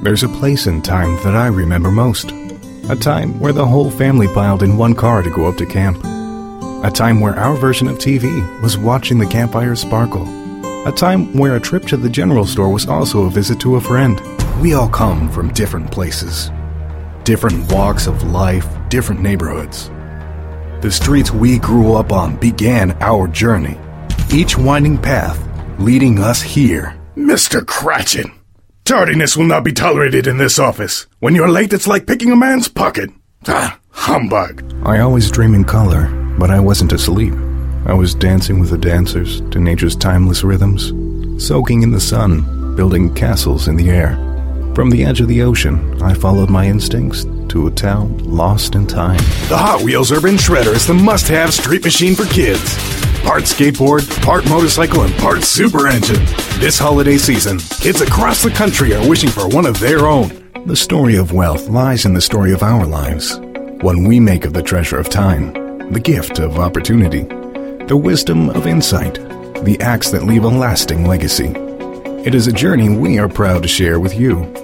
There's a place in time that I remember most. A time where the whole family piled in one car to go up to camp. A time where our version of TV was watching the campfire sparkle. A time where a trip to the general store was also a visit to a friend. We all come from different places. Different walks of life, different neighborhoods. The streets we grew up on began our journey. Each winding path leading us here. Mr. Cratchit, tardiness will not be tolerated in this office. When you're late, it's like picking a man's pocket. Ah, humbug. I always dream in color, but I wasn't asleep. I was dancing with the dancers to nature's timeless rhythms, soaking in the sun, building castles in the air. From the edge of the ocean, I followed my instincts to a town lost in time. The Hot Wheels Urban Shredder is the must-have street machine for kids. Part skateboard, part motorcycle, and part super engine. This holiday season, kids across the country are wishing for one of their own. The story of wealth lies in the story of our lives. What we make of the treasure of time, the gift of opportunity, the wisdom of insight, the acts that leave a lasting legacy. It is a journey we are proud to share with you.